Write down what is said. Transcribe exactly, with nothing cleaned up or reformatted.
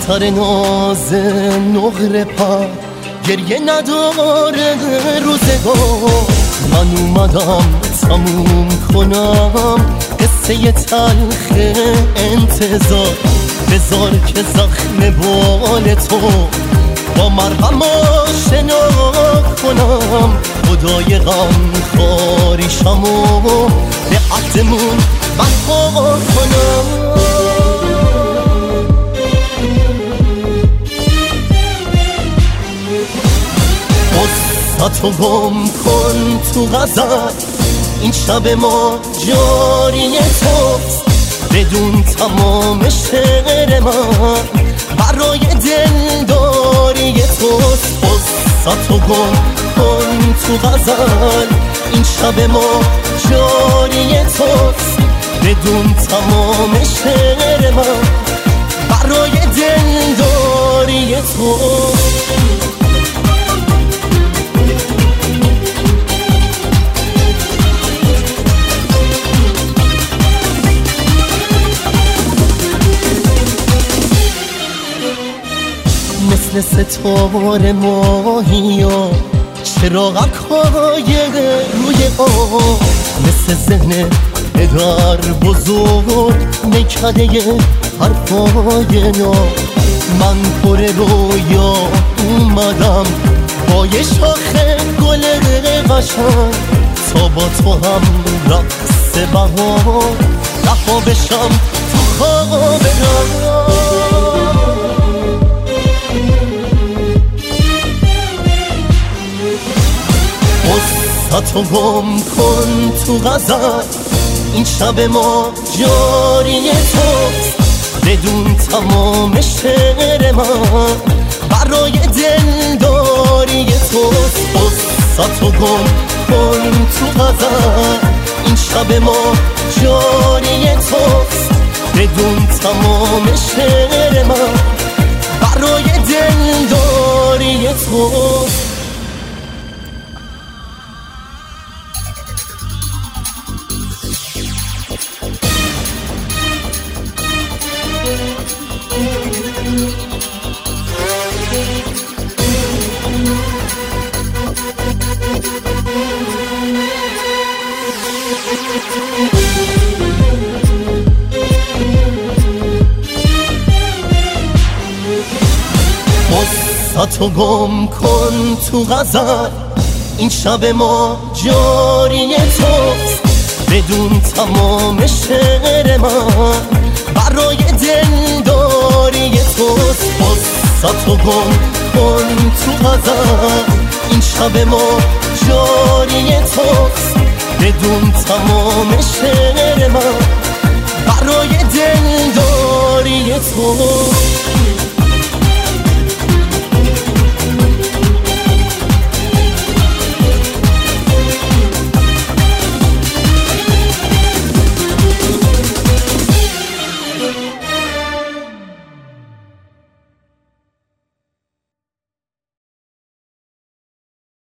سر ناز نقره پر گریه نداره روزگار. من اومدم تموم کنم قصه تلخ انتظار. بذار که زخم بال تو با مرهم آشنا کنم. خدای غم خاریشمو به عهدمون وفا کنم. قصتو گم کن تو غزل، این شب ما جاری توست. بدون تمام شعر من برای دلداری توست. قصتو گم کن تو غزل، این شب ما جاری توست. بدون تمام شعر من برای دلداری توست. مثل ستاره ماهی ها چراغک های روی آب، مثل ذهن پدر بزرگ میکده حرفای نو. من پر رویا اومدم با یه شاخه گل قشنگ تا با تو هم رقص بهار رها بشم تو خواب من. قصتو گم کن تو غزل، این شب ما جاری توست. بدون تمام شعر من برای دلداری توست. قصتو گم کن تو غزل، این شب ما جاری توست. بدون تمام شعر من برای دلداری توست. قصتو گم کن تو غزل، این شب ما جاری توست. بدون تمام شعر من برای دلداری توست. قصتو گم کن تو غزل، این شب ما جاری توست. بدون تمام شعر من برای دلداری توست.